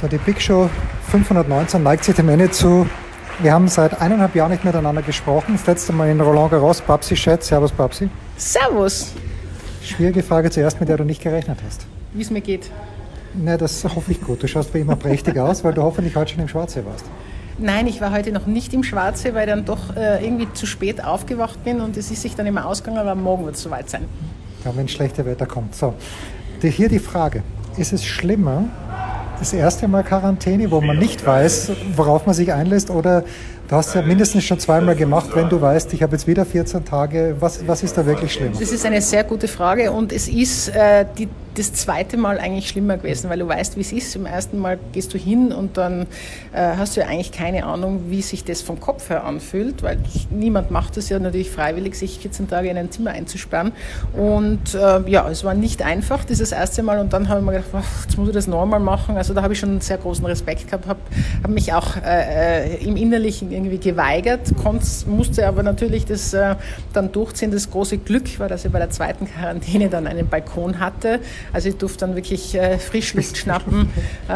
So, die Big Show 519 neigt sich dem Ende zu. Wir haben seit 1,5 Jahren nicht miteinander gesprochen. Das letzte Mal in Roland Garros. Babsi Schätz. Servus, Babsi. Servus. Schwierige Frage zuerst, mit der du nicht gerechnet hast. Wie es mir geht. Na, das hoffe ich gut. Du schaust wie immer prächtig aus, weil du hoffentlich heute schon im Schwarzsee warst. Nein, ich war heute noch nicht im Schwarzsee, weil ich dann doch irgendwie zu spät aufgewacht bin und es ist sich dann immer ausgegangen, aber morgen wird es soweit sein. Ja, wenn schlechte Wetter kommt. So, hier die Frage. Ist es schlimmer, das erste Mal Quarantäne, wo man nicht weiß, worauf man sich einlässt, oder du hast ja mindestens schon 2-mal gemacht, wenn du weißt, ich habe jetzt wieder 14 Tage, was ist da wirklich schlimmer? Das ist eine sehr gute Frage und es ist das zweite Mal eigentlich schlimmer gewesen, weil du weißt, wie es ist. Im ersten Mal gehst du hin und dann hast du ja eigentlich keine Ahnung, wie sich das vom Kopf her anfühlt, weil niemand macht es ja natürlich freiwillig, sich 14 Tage in ein Zimmer einzusperren. Und es war nicht einfach, dieses erste Mal, und dann habe ich mir gedacht, jetzt muss ich das nochmal machen. Also da habe ich schon einen sehr großen Respekt gehabt, habe mich auch im Innerlichen irgendwie geweigert, musste aber natürlich das dann durchziehen. Das große Glück war, dass ich bei der zweiten Quarantäne dann einen Balkon hatte. Also ich durfte dann wirklich Frischluft schnappen,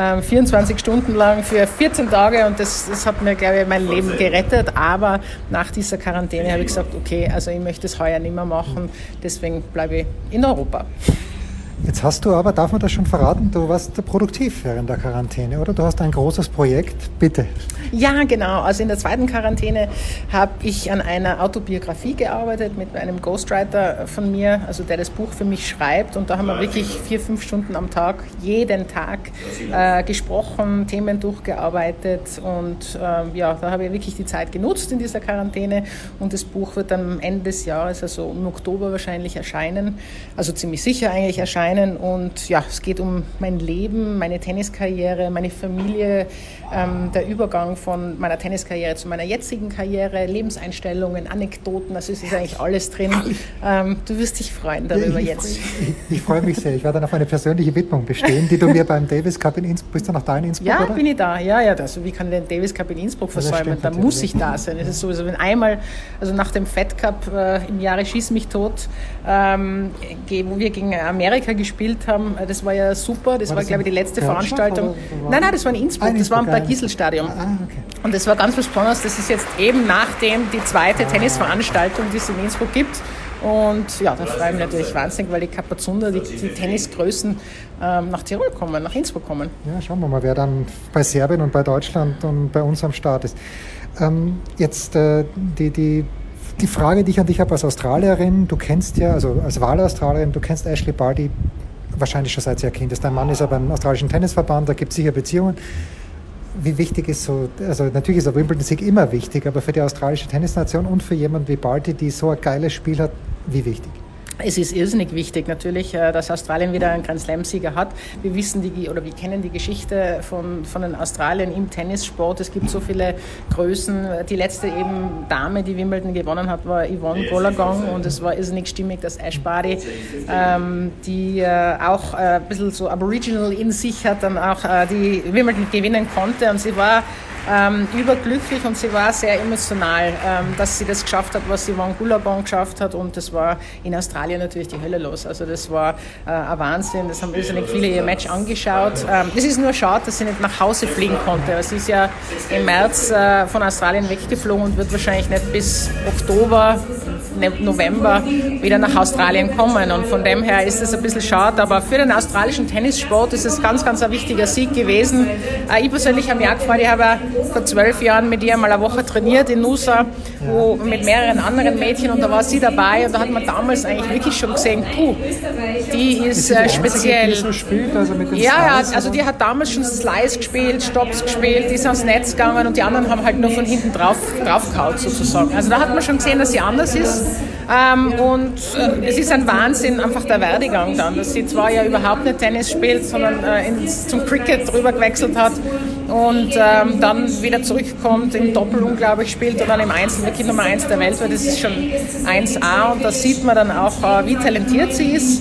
24 Stunden lang für 14 Tage, und das hat mir, glaube ich, mein Leben gerettet. Aber nach dieser Quarantäne habe ich gesagt, okay, also ich möchte es heuer nicht mehr machen, deswegen bleibe ich in Europa. Jetzt hast du aber, darf man das schon verraten, du warst produktiv während der Quarantäne, oder? Du hast ein großes Projekt, bitte. Ja, genau. Also in der zweiten Quarantäne habe ich an einer Autobiografie gearbeitet mit einem Ghostwriter von mir, also der das Buch für mich schreibt, und da haben wir wirklich 4-5 Stunden am Tag, jeden Tag gesprochen, Themen durchgearbeitet, und da habe ich wirklich die Zeit genutzt in dieser Quarantäne, und das Buch wird am Ende des Jahres, also im Oktober wahrscheinlich erscheinen, also ziemlich sicher eigentlich erscheinen. Und ja, es geht um mein Leben, meine Tenniskarriere, meine Familie, der Übergang von meiner Tenniskarriere zu meiner jetzigen Karriere, Lebenseinstellungen, Anekdoten, also es ist eigentlich alles drin. Du wirst dich freuen darüber jetzt. Ich freue mich sehr. Ich werde dann auf eine persönliche Widmung bestehen, die du mir beim Davis Cup in Innsbruck, bist du noch da in Innsbruck, ja, oder? Bin ich da. Ja, also wie kann ich den Davis Cup in Innsbruck versäumen? Da muss ich da sein. Es ist sowieso, wenn einmal, also nach dem Fed Cup im Jahre Schieß mich tot, wo wir gegen Amerika gespielt haben, das war ja super, das war glaube ich die letzte Veranstaltung. Nein, das war in Innsbruck, das war im Bad-Gisel-Stadion. Okay. Und das war ganz was Besonderes, das ist jetzt eben nachdem die zweite Tennisveranstaltung, die es in Innsbruck gibt. Und ja, da freue ich mich natürlich wahnsinnig, weil die Kapazunder, die Tennisgrößen nach Tirol kommen, nach Innsbruck kommen. Ja, schauen wir mal, wer dann bei Serbien und bei Deutschland und bei uns am Start ist. Jetzt die Frage, die ich an dich habe als Australierin, du kennst ja, also als Wahlaustralierin, du kennst Ashley Barty wahrscheinlich schon seit sie ein Kind ist. Dein Mann ist ja beim australischen Tennisverband, da gibt es sicher Beziehungen. Wie wichtig ist so, also natürlich ist der Wimbledon-Sieg immer wichtig, aber für die australische Tennisnation und für jemanden wie Barty, die so ein geiles Spiel hat, wie wichtig? Es ist irrsinnig wichtig natürlich, dass Australien wieder einen Grand Slam-Sieger hat. Wir kennen die Geschichte von den Australiern im Tennissport. Es gibt so viele Größen. Die letzte eben Dame, die Wimbledon gewonnen hat, war Yvonne Goolagong, und es war irrsinnig stimmig, dass Ash Barty, die auch ein bisschen so Aboriginal in sich hat, dann auch die Wimbledon gewinnen konnte, und sie war überglücklich und sie war sehr emotional, dass sie das geschafft hat, was Yvonne Goolagong geschafft hat, und das war in Australien natürlich die Hölle los. Also das war ein Wahnsinn, das haben irrsinnig viele ihr Match angeschaut. Es ist nur schade, dass sie nicht nach Hause fliegen konnte. Sie ist ja im März von Australien weggeflogen und wird wahrscheinlich nicht bis Oktober, November wieder nach Australien kommen, und von dem her ist es ein bisschen schade, aber für den australischen Tennissport ist es ganz, ganz ein wichtiger Sieg gewesen. Ich persönlich habe mich auch gefreut, ich habe vor 12 Jahren mit ihr mal eine Woche trainiert in Noosa, mit mehreren anderen Mädchen, und da war sie dabei, und da hat man damals eigentlich wirklich schon gesehen, die ist speziell. Die so spielt, also mit den also die hat damals schon Slice gespielt, Stops gespielt, die ist ans Netz gegangen, und die anderen haben halt nur von hinten drauf gehauen sozusagen. Also da hat man schon gesehen, dass sie anders ist. Und es ist ein Wahnsinn, einfach der Werdegang dann, dass sie zwar ja überhaupt nicht Tennis spielt, sondern zum Cricket rüber gewechselt hat und dann wieder zurückkommt, im Doppel unglaublich spielt und dann im Einzel wirklich Nummer 1 der Welt wird. Das ist schon 1A, und da sieht man dann auch, wie talentiert sie ist.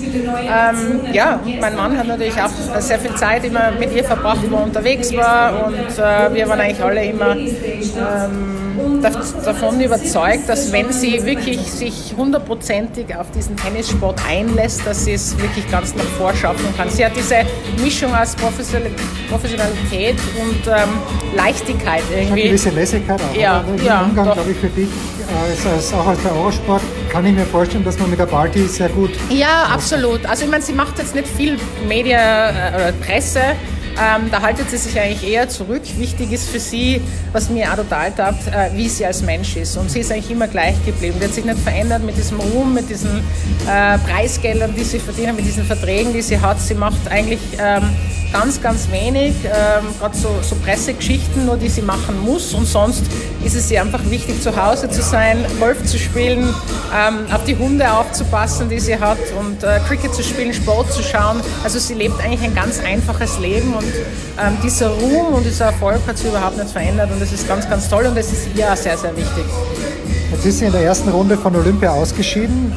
Mein Mann hat natürlich auch sehr viel Zeit immer mit ihr verbracht, wo er unterwegs war, und wir waren eigentlich alle immer davon überzeugt, dass wenn sie wirklich sich hundertprozentig auf diesen Tennissport einlässt, dass sie es wirklich ganz nach vorschaffen kann. Sie hat diese Mischung aus Professionalität und Leichtigkeit irgendwie. Eine gewisse Lässigkeit auch. Ja, Im Umgang, glaube ich, für dich, auch als der Eurosport, kann ich mir vorstellen, dass man mit der Barty sehr gut... Ja, absolut. Also ich meine, sie macht jetzt nicht viel Media oder Presse. Da haltet sie sich eigentlich eher zurück. Wichtig ist für sie, was mir auch total taugt, wie sie als Mensch ist. Und sie ist eigentlich immer gleich geblieben. Die hat sich nicht verändert mit diesem Ruhm, mit diesen Preisgeldern, die sie verdient, mit diesen Verträgen, die sie hat. Sie macht eigentlich ganz, ganz wenig, gerade so Pressegeschichten, nur die sie machen muss. Und sonst ist es ihr einfach wichtig, zu Hause zu sein, Golf zu spielen, auf die Hunde aufzupassen, die sie hat und Cricket zu spielen, Sport zu schauen. Also sie lebt eigentlich ein ganz einfaches Leben und dieser Ruhm und dieser Erfolg hat sie überhaupt nicht verändert und das ist ganz, ganz toll und das ist ihr auch sehr, sehr wichtig. Jetzt ist sie in der ersten Runde von Olympia ausgeschieden.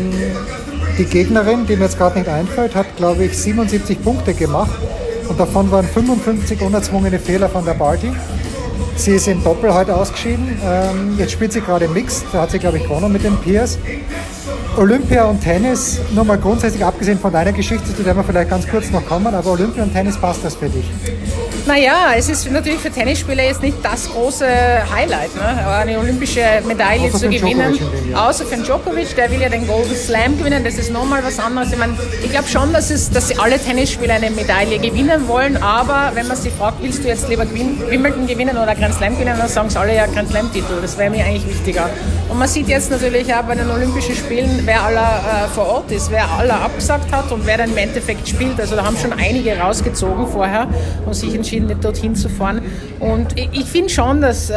Die Gegnerin, die mir jetzt gerade nicht einfällt, hat, glaube ich, 77 Punkte gemacht und davon waren 55 unerzwungene Fehler von der Barty. Sie ist im Doppel heute ausgeschieden. Jetzt spielt sie gerade Mixed, da hat sie, glaube ich, gewonnen mit den Peers. Olympia und Tennis, nur mal grundsätzlich abgesehen von deiner Geschichte, zu der wir vielleicht ganz kurz noch kommen, aber Olympia und Tennis, passt das für dich? Naja, es ist natürlich für Tennisspieler jetzt nicht das große Highlight, ne? Eine olympische Medaille zu gewinnen. Außer für Djokovic, der will ja den Golden Slam gewinnen, das ist nochmal was anderes. Ich meine, ich glaube schon, dass sie alle Tennisspieler eine Medaille gewinnen wollen, aber wenn man sie fragt, willst du jetzt lieber Wimbledon gewinnen oder Grand Slam gewinnen, dann sagen sie alle ja Grand Slam-Titel, das wäre mir eigentlich wichtiger. Und man sieht jetzt natürlich auch bei den Olympischen Spielen, wer aller vor Ort ist, wer aller abgesagt hat und wer dann im Endeffekt spielt. Also da haben schon einige rausgezogen vorher und sich entschieden, nicht dorthin zu fahren. Und ich finde schon, dass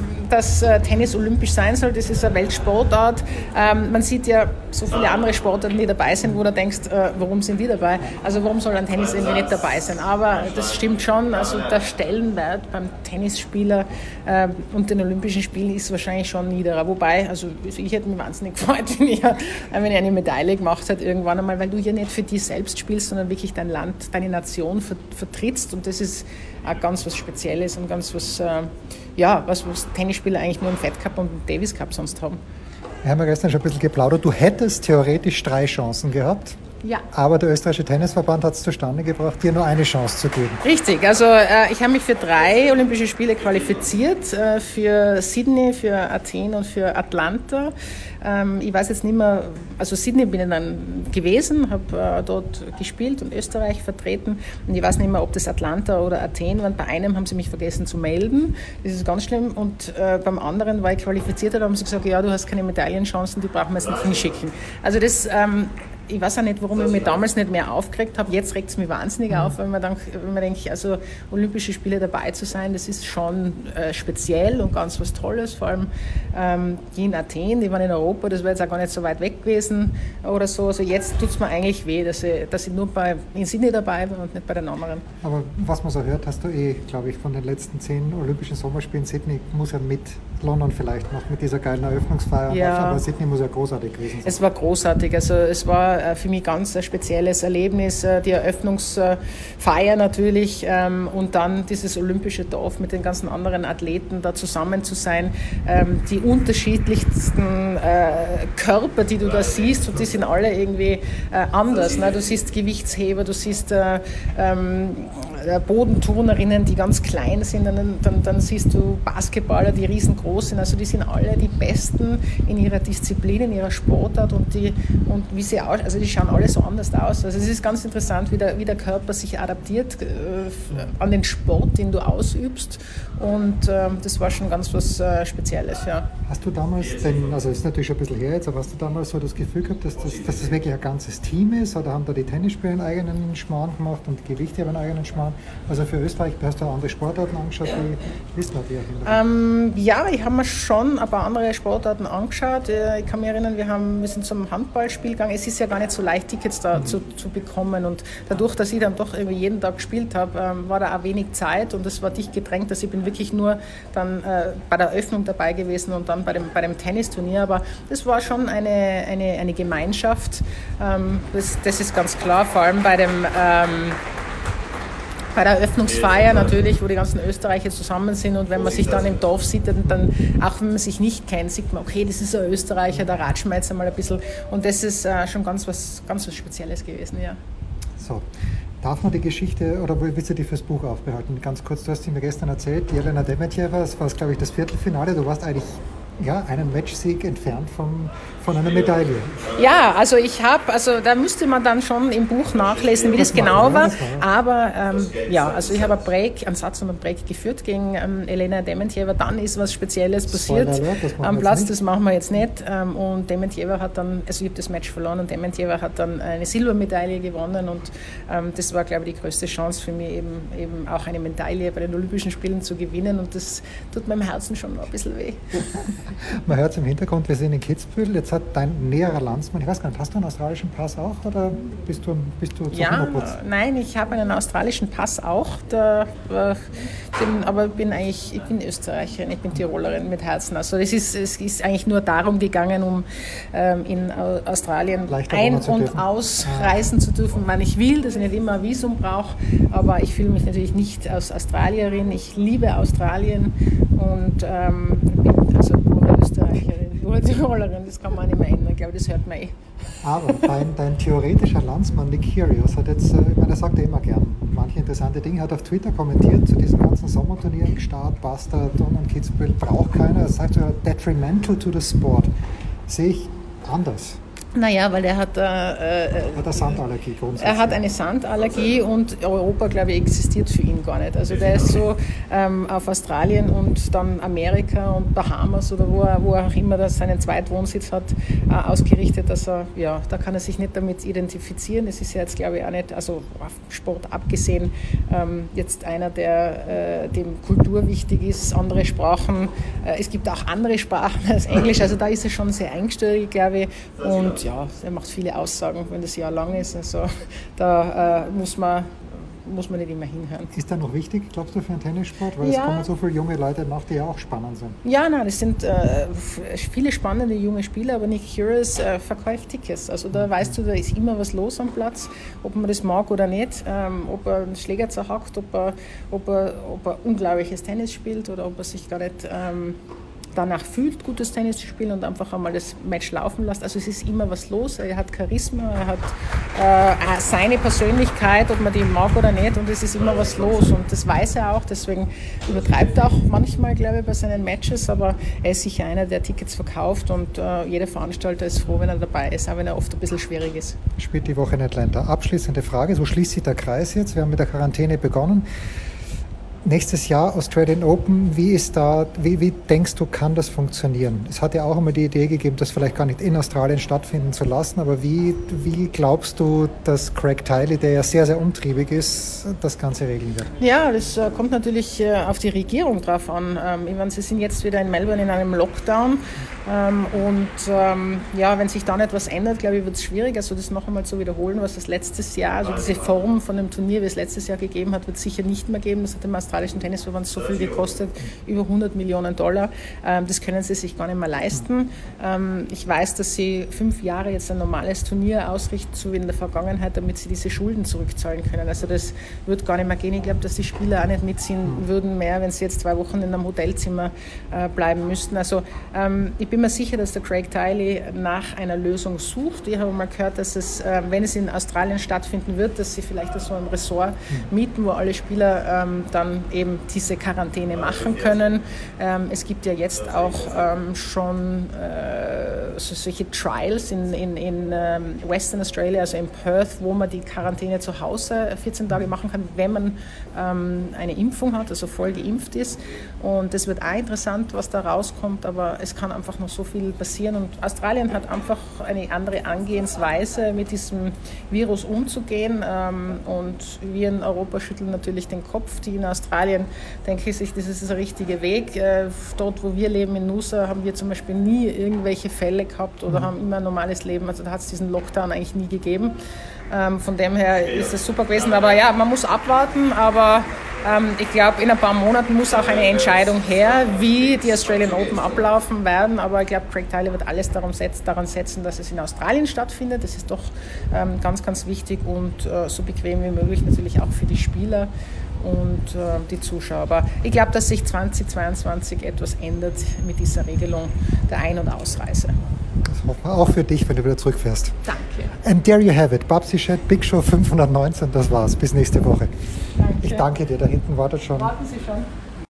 Tennis olympisch sein soll. Das ist eine Weltsportart. Man sieht ja so viele andere Sportarten, die dabei sind, wo du denkst, warum sind die dabei? Also warum soll ein Tennis irgendwie nicht dabei sein? Aber das stimmt schon. Also der Stellenwert beim Tennisspieler und den Olympischen Spielen ist wahrscheinlich schon niederer. Wobei, also ich hätte mich wahnsinnig gefreut, wenn ich eine Medaille gemacht hätte irgendwann einmal, weil du ja nicht für dich selbst spielst, sondern wirklich dein Land, deine Nation vertrittst. Und das ist auch ganz was Spezielles und ganz was, was Tennisspieler eigentlich nur im Fed Cup und im Davis Cup sonst haben. Wir haben ja gestern schon ein bisschen geplaudert. Du hättest theoretisch 3 Chancen gehabt. Ja. Aber der österreichische Tennisverband hat es zustande gebracht, dir nur eine Chance zu geben. Richtig, also ich habe mich für 3 Olympische Spiele qualifiziert, für Sydney, für Athen und für Atlanta. Ich weiß jetzt nicht mehr, also Sydney bin ich dann gewesen, habe dort gespielt und Österreich vertreten und ich weiß nicht mehr, ob das Atlanta oder Athen waren. Bei einem haben sie mich vergessen zu melden, das ist ganz schlimm, und beim anderen war ich qualifiziert, da haben sie gesagt, ja, du hast keine Medaillenchancen, die brauchen wir jetzt nicht hinschicken. Also das... ich weiß auch nicht, warum ich mich damals nicht mehr aufgeregt habe. Jetzt regt es mich wahnsinnig auf, wenn man denkt, also Olympische Spiele dabei zu sein, das ist schon speziell und ganz was Tolles. Vor allem die in Athen, die waren in Europa, das wäre jetzt auch gar nicht so weit weg gewesen oder so. Also jetzt tut es mir eigentlich weh, dass ich nur in Sydney dabei war und nicht bei den anderen. Aber was man so hört, hast du glaube ich, von den letzten 10 Olympischen Sommerspielen, Sydney muss ja mit London vielleicht noch mit dieser geilen Eröffnungsfeier, ja. Aber Sydney muss ja großartig gewesen sein. Es war großartig, also es war für mich ganz ein spezielles Erlebnis, die Eröffnungsfeier natürlich und dann dieses olympische Dorf mit den ganzen anderen Athleten da zusammen zu sein, die unterschiedlichsten Körper, die du da siehst, und die sind alle irgendwie anders. Ne? Du siehst Gewichtsheber, du siehst Bodenturnerinnen, die ganz klein sind, dann siehst du Basketballer, die riesengroß sind, also die sind alle die Besten in ihrer Disziplin, in ihrer Sportart und wie sie auch, also die schauen alle so anders aus. Also es ist ganz interessant, wie der Körper sich adaptiert an den Sport, den du ausübst, und das war schon ganz was Spezielles, ja. Hast du damals also ist natürlich schon ein bisschen her jetzt, aber hast du damals so das Gefühl gehabt, dass das wirklich ein ganzes Team ist, oder haben da die Tennisspieler einen eigenen Schmarrn gemacht und die Gewichtheber einen eigenen Schmarrn? Also für Österreich, hast du andere Sportarten angeschaut, wie ist das die? Ja, ich habe mir schon ein paar andere Sportarten angeschaut. Ich kann mich erinnern, wir sind zum Handballspiel gegangen. Es ist ja gar nicht so leicht, Tickets da zu bekommen, und dadurch, dass ich dann doch irgendwie jeden Tag gespielt habe, war da auch wenig Zeit und es war dicht gedrängt, dass ich bin wirklich nur dann bei der Eröffnung dabei gewesen und dann bei dem Tennisturnier, aber das war schon eine Gemeinschaft, das ist ganz klar, vor allem bei bei der Eröffnungsfeier natürlich, wo die ganzen Österreicher zusammen sind und wenn man sich dann im Dorf sieht, dann auch wenn man sich nicht kennt, sieht man, okay, das ist ein Österreicher, da ratschen wir jetzt einmal ein bisschen und das ist schon ganz was Spezielles gewesen, ja. So, darf man die Geschichte, oder willst du die fürs Buch aufbehalten? Ganz kurz, du hast sie mir gestern erzählt, Jelena Demetjeva, das war, glaube ich, das Viertelfinale, du warst eigentlich einen Matchsieg entfernt von einer Medaille. Ja, also da müsste man dann schon im Buch nachlesen, wie das genau war. Aber also ich habe einen Satz und einen Break geführt gegen Elena Demetjeva. Dann ist was Spezielles passiert am Platz, das machen wir jetzt nicht. Und Demetjeva hat dann, also ich habe das Match verloren und Demetjeva hat dann eine Silbermedaille gewonnen und das war, glaube ich, die größte Chance für mich, eben auch eine Medaille bei den Olympischen Spielen zu gewinnen und das tut meinem Herzen schon noch ein bisschen weh. Man hört es im Hintergrund, wir sind in Kitzbühel. Jetzt hat dein näherer Landsmann, ich weiß gar nicht, hast du einen australischen Pass auch oder bist du zu 100%? Nein, ich habe einen australischen Pass auch, aber ich bin Österreicherin, ich bin Tirolerin mit Herzen. Also es ist eigentlich nur darum gegangen, um in Australien ein- und ausreisen zu dürfen, wann ich will, dass ich nicht immer ein Visum brauche. Aber ich fühle mich natürlich nicht als Australierin. Ich liebe Australien und bin also Österreicherin oder Tirolerin, das kann man nicht mehr ändern. Ich glaube, das hört man eh. Aber dein theoretischer Landsmann Nick Kyrgios hat jetzt, ich meine, er sagt ja immer gern manche interessante Dinge, hat auf Twitter kommentiert zu diesen ganzen Sommerturnieren, Start, Bastard und Kitzbühel, braucht keiner. Er sagt ja, detrimental to the sport. Sehe ich anders. Naja, weil er hat eine Sandallergie grundsätzlich. Er hat eine Sandallergie und Europa, glaube ich, existiert für ihn gar nicht. Also der ist so auf Australien und dann Amerika und Bahamas oder wo er auch immer seinen Zweitwohnsitz hat, ausgerichtet, dass da kann er sich nicht damit identifizieren. Es ist ja jetzt, glaube ich, auch nicht, also auf Sport abgesehen, jetzt einer, der dem Kultur wichtig ist, andere Sprachen. Es gibt auch andere Sprachen als Englisch, also da ist er schon sehr eingestellt, glaube ich. Und ja, er macht viele Aussagen, wenn das Jahr lang ist. Also da muss man nicht immer hinhören. Ist das noch wichtig, glaubst du, für einen Tennissport? Weil es kommen so viele junge Leute nach, die ja auch spannend sind. Ja, nein, es sind viele spannende junge Spieler, aber Nick Kyrgios verkauft Tickets. Also da weißt du, da ist immer was los am Platz, ob man das mag oder nicht, ob er einen Schläger zerhackt, ob er unglaubliches Tennis spielt oder ob er sich gar nicht danach fühlt, gutes Tennis zu spielen und einfach einmal das Match laufen lässt. Also es ist immer was los, er hat Charisma, er hat seine Persönlichkeit, ob man die mag oder nicht und es ist immer was los und das weiß er auch, deswegen übertreibt er auch manchmal, glaube ich, bei seinen Matches, aber er ist sicher einer, der Tickets verkauft und jeder Veranstalter ist froh, wenn er dabei ist, auch wenn er oft ein bisschen schwierig ist. Spielt die Woche in Atlanta. Abschließende Frage, so schließt sich der Kreis jetzt, wir haben mit der Quarantäne begonnen. Nächstes Jahr Australian Open, wie denkst du, kann das funktionieren? Es hat ja auch immer die Idee gegeben, das vielleicht gar nicht in Australien stattfinden zu lassen, aber wie glaubst du, dass Craig Tiley, der ja sehr, sehr umtriebig ist, das Ganze regeln wird? Ja, das kommt natürlich auf die Regierung drauf an. Ich meine, sie sind jetzt wieder in Melbourne in einem Lockdown wenn sich da nicht was ändert, glaube ich, wird es schwierig. Also das noch einmal zu wiederholen, was es letztes Jahr, also diese Form von dem Turnier, wie es letztes Jahr gegeben hat, wird es sicher nicht mehr geben. Das hat dem australischen Tennisverband so viel gekostet, über $100 Millionen. Das können sie sich gar nicht mehr leisten. Ich weiß, dass sie 5 Jahre jetzt ein normales Turnier ausrichten, so wie in der Vergangenheit, damit sie diese Schulden zurückzahlen können. Also das wird gar nicht mehr gehen. Ich glaube, dass die Spieler auch nicht mitziehen würden mehr, wenn sie jetzt 2 Wochen in einem Hotelzimmer bleiben müssten. Also ich bin mir sicher, dass der Craig Tiley nach einer Lösung sucht. Ich habe mal gehört, dass es, wenn es in Australien stattfinden wird, dass sie vielleicht so ein Resort mieten, wo alle Spieler dann eben diese Quarantäne machen können. Es gibt ja jetzt auch schon solche Trials in Western Australia, also in Perth, wo man die Quarantäne zu Hause 14 Tage machen kann, wenn man eine Impfung hat, also voll geimpft ist. Und es wird auch interessant, was da rauskommt, aber es kann einfach noch so viel passieren. Und Australien hat einfach eine andere Angehensweise, mit diesem Virus umzugehen. Und wir in Europa schütteln natürlich den Kopf. Die in Australien denke ich, das ist der richtige Weg. Dort, wo wir leben, in Noosa, haben wir zum Beispiel nie irgendwelche Fälle gehabt oder haben immer ein normales Leben. Also da hat es diesen Lockdown eigentlich nie gegeben. Von dem her ist es super gewesen. Aber ja, man muss abwarten. Aber ich glaube, in ein paar Monaten muss auch eine Entscheidung her, wie die Australian Open ablaufen werden. Aber ich glaube, Craig Tiley wird alles daran setzen, dass es in Australien stattfindet. Das ist doch ganz, ganz wichtig und so bequem wie möglich natürlich auch für die Spieler. und die Zuschauer. Aber ich glaube, dass sich 2022 etwas ändert mit dieser Regelung der Ein- und Ausreise. Das hoffen wir auch für dich, wenn du wieder zurückfährst. Danke. And there you have it. Babsi Chat, Big Show 519, das war's. Bis nächste Woche. Danke. Ich danke dir. Da hinten wartet schon. Warten Sie schon.